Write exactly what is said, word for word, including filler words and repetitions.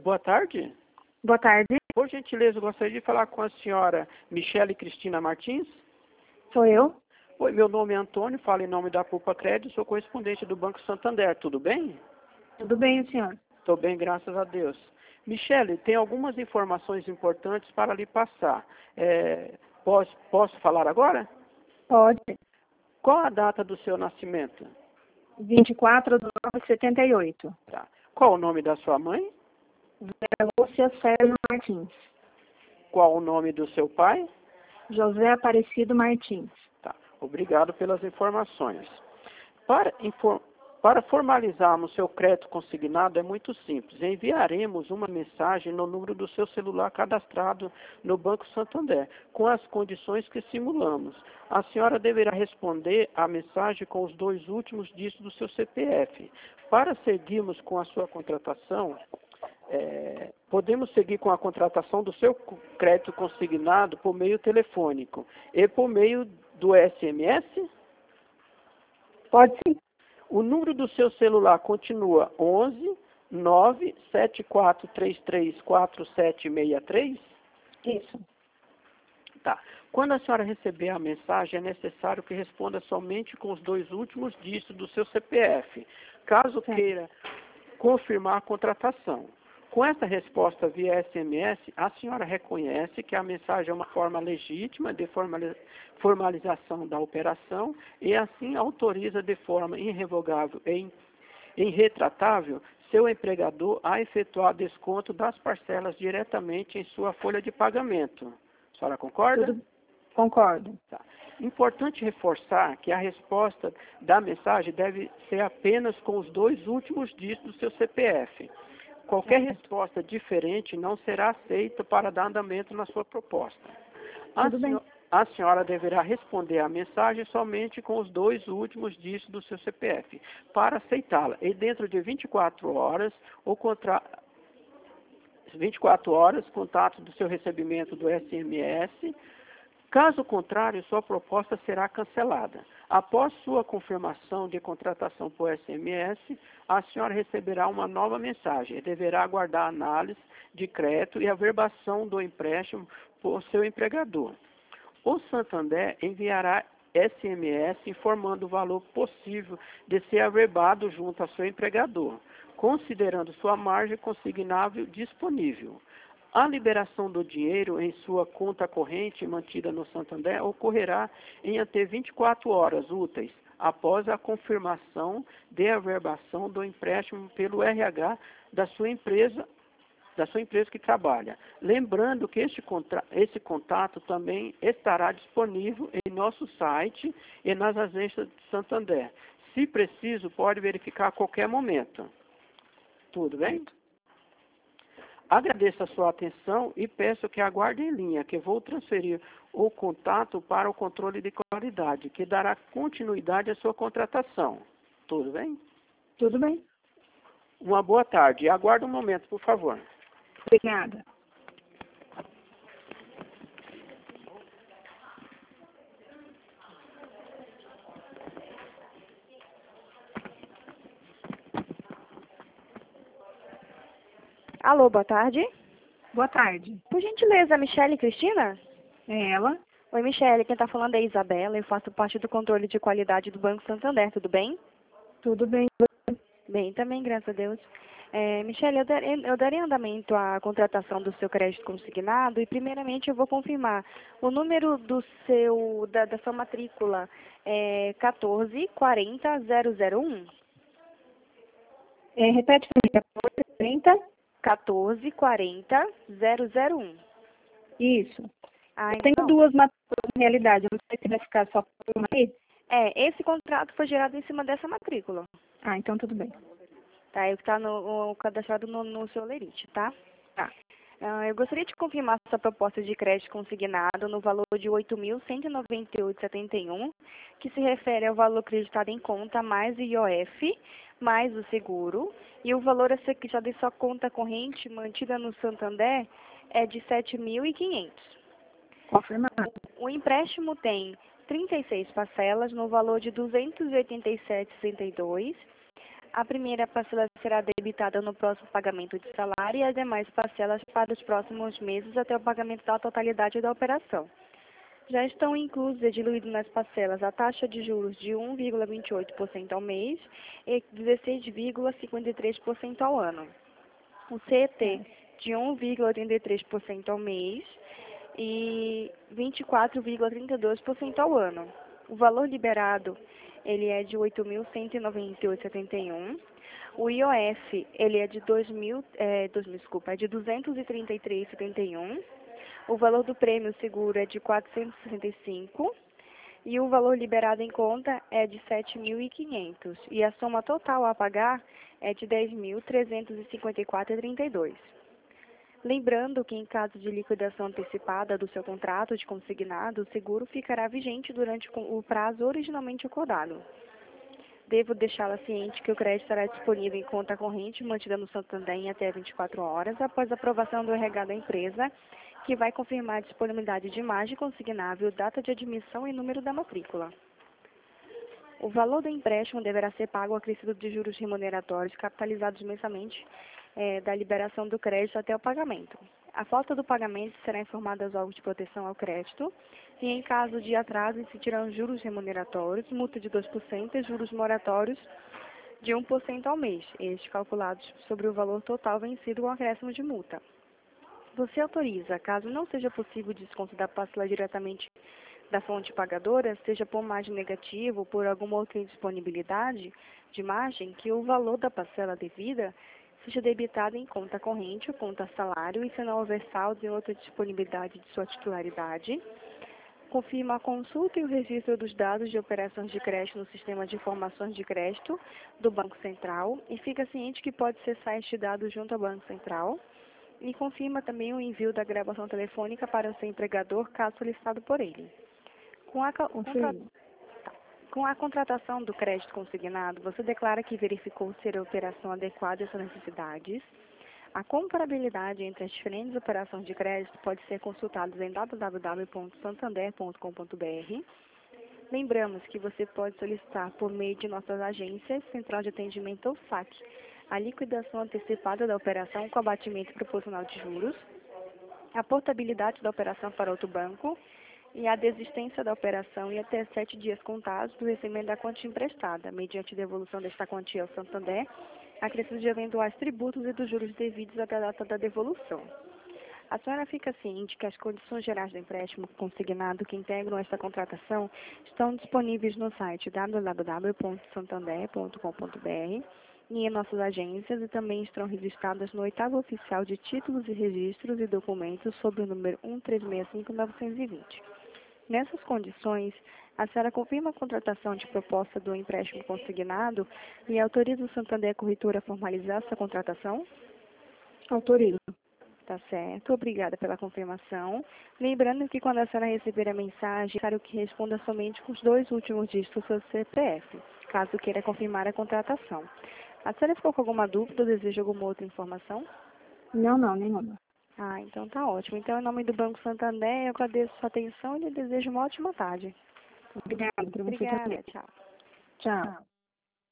Boa tarde. Boa tarde. Por gentileza, eu gostaria de falar com a senhora Michele Cristina Martins. Sou eu. Oi, meu nome é Antônio, falo em nome da Pulpa Crédito, sou correspondente do Banco Santander, tudo bem? Tudo bem, senhor? Estou bem, graças a Deus. Michele, tem algumas informações importantes para lhe passar. É, posso, posso falar agora? Pode. Qual a data do seu nascimento? vinte e quatro de nove de setenta e oito. Tá. Qual o nome da sua mãe? Vera Lúcia Sérgio Martins. Qual o nome do seu pai? José Aparecido Martins. Tá. Obrigado pelas informações. Para, infor... Para formalizarmos seu crédito consignado é muito simples. Enviaremos uma mensagem no número do seu celular cadastrado no Banco Santander, com as condições que simulamos. A senhora deverá responder à mensagem com os dois últimos dígitos do seu C P F. Para seguirmos com a sua contratação, é, podemos seguir com a contratação do seu crédito consignado por meio telefônico e por meio do S M S? Pode sim. O número do seu celular continua onze nove sete quatro três três quatro sete seis três? Isso. Tá. Quando a senhora receber a mensagem, é necessário que responda somente com os dois últimos dígitos do seu C P F, caso Certo. queira confirmar a contratação. Com essa resposta via S M S, a senhora reconhece que a mensagem é uma forma legítima de formalização da operação e assim autoriza de forma irrevogável e irretratável seu empregador a efetuar desconto das parcelas diretamente em sua folha de pagamento. A senhora concorda? Tudo... Concordo. Tá. Importante reforçar que a resposta da mensagem deve ser apenas com os dois últimos dígitos do seu C P F. Qualquer resposta diferente não será aceita para dar andamento na sua proposta. A, Tudo bem. senhora, a senhora deverá responder à mensagem somente com os dois últimos dígitos do seu C P F para aceitá-la. E dentro de vinte e quatro horas, o contra... vinte e quatro horas, contato do seu recebimento do S M S. Caso contrário, sua proposta será cancelada. Após sua confirmação de contratação por S M S, a senhora receberá uma nova mensagem e deverá aguardar a análise de crédito e a verbação do empréstimo por seu empregador. O Santander enviará S M S informando o valor possível de ser averbado junto ao seu empregador, considerando sua margem consignável disponível. A liberação do dinheiro em sua conta corrente mantida no Santander ocorrerá em até vinte e quatro horas úteis após a confirmação de averbação do empréstimo pelo R H da sua empresa, da sua empresa que trabalha. Lembrando que este contra, esse contato também estará disponível em nosso site e nas agências de Santander. Se preciso, pode verificar a qualquer momento. Tudo bem? Agradeço a sua atenção e peço que aguarde em linha, que vou transferir o contato para o controle de qualidade, que dará continuidade à sua contratação. Tudo bem? Tudo bem. Uma boa tarde. Aguarde um momento, por favor. Obrigada. Alô, boa tarde. Boa tarde. Por gentileza, Michele Cristina? É ela? Oi, Michele, quem está falando é a Isabela, eu faço parte do controle de qualidade do Banco Santander, tudo bem? Tudo bem. Bem, também, graças a Deus. É, Michele, eu, dar, eu darei andamento à contratação do seu crédito consignado e, primeiramente, eu vou confirmar o número do seu, da, da sua matrícula é quatorze quarenta zero zero um. É, repete para mim. quatorze quarenta? quatorze quarenta zero zero um. Isso. Ah, Eu tenho então, duas matrículas na realidade. Eu não sei se vai ficar só por uma aí. É, esse contrato foi gerado em cima dessa matrícula. Ah, então tudo bem. Tá, é o que está no, o cadastrado no, no seu lerite, tá? Tá. Uh, eu gostaria de confirmar sua proposta de crédito consignado no valor de oito mil cento e noventa e oito vírgula setenta e um, que se refere ao valor acreditado em conta mais o I O F, mais o seguro, e o valor a ser acreditado em sua conta corrente mantida no Santander é de sete mil e quinhentos. Confirmado. O empréstimo tem trinta e seis parcelas no valor de duzentos e oitenta e sete vírgula sessenta e dois. A primeira parcela será debitada no próximo pagamento de salário e as demais parcelas para os próximos meses até o pagamento da totalidade da operação. Já estão inclusos e diluídos nas parcelas a taxa de juros de um vírgula vinte e oito por cento ao mês e dezesseis vírgula cinquenta e três por cento ao ano. O C E T de um vírgula oitenta e três por cento ao mês e vinte e quatro vírgula trinta e dois por cento ao ano. O valor liberado ele é de oito mil cento e noventa e oito vírgula setenta e um. O I O F ele é de dois mil, é, dois mil, desculpa, é de duzentos e trinta e três vírgula setenta e um. O valor do prêmio seguro é de quatrocentos e sessenta e cinco e o valor liberado em conta é de sete mil e quinhentos e a soma total a pagar é de dez mil trezentos e cinquenta e quatro vírgula trinta e dois. Lembrando que em caso de liquidação antecipada do seu contrato de consignado, o seguro ficará vigente durante o prazo originalmente acordado. Devo deixá-la ciente que o crédito estará disponível em conta corrente mantida no Santander em até vinte e quatro horas após a aprovação do R H da empresa, que vai confirmar a disponibilidade de imagem consignável, data de admissão e número da matrícula. O valor do empréstimo deverá ser pago acrescido de juros remuneratórios capitalizados mensalmente é, da liberação do crédito até o pagamento. A falta do pagamento será informada aos órgãos de proteção ao crédito e, em caso de atraso, incidirão juros remuneratórios, multa de dois por cento e juros moratórios de um por cento ao mês, estes calculados sobre o valor total vencido com acréscimo de multa. Você autoriza, caso não seja possível o desconto da parcela diretamente da fonte pagadora, seja por margem negativa ou por alguma outra indisponibilidade de margem, que o valor da parcela devida seja debitado em conta corrente ou conta salário e, se não houver saldo em outra disponibilidade de sua titularidade, confirma a consulta e o registro dos dados de operações de crédito no sistema de informações de crédito do Banco Central e fica ciente que pode cessar este dado junto ao Banco Central. E confirma também o envio da gravação telefônica para o seu empregador, caso solicitado por ele. Com a, contra... Com a contratação do crédito consignado, você declara que verificou ser a operação adequada às suas necessidades. A comparabilidade entre as diferentes operações de crédito pode ser consultada em w w w ponto santander ponto com ponto b r. Lembramos que você pode solicitar por meio de nossas agências, Central de Atendimento ou S A C, a liquidação antecipada da operação com abatimento proporcional de juros, a portabilidade da operação para outro banco e a desistência da operação em até sete dias contados do recebimento da quantia emprestada, mediante devolução desta quantia ao Santander, acrescido de eventuais tributos e dos juros devidos até a data da devolução. A senhora fica ciente que as condições gerais do empréstimo consignado que integram esta contratação estão disponíveis no site w w w ponto santander ponto com ponto b r e em nossas agências e também estão registradas no oitavo oficial de títulos e registros e documentos sob o número um três seis cinco nove dois zero. Nessas condições, a senhora confirma a contratação de proposta do empréstimo consignado e autoriza o Santander Corretora a formalizar essa contratação? Autorizo. Tá certo, obrigada pela confirmação. Lembrando que quando a senhora receber a mensagem, quero que responda somente com os dois últimos dígitos do seu C P F, caso queira confirmar a contratação. A senhora ficou com alguma dúvida ou deseja alguma outra informação? Não, não, nenhuma. Ah, então tá ótimo. Então, em nome do Banco Santander, eu agradeço a sua atenção e lhe desejo uma ótima tarde. Obrigada. Para você Obrigada, também. tchau. Tchau.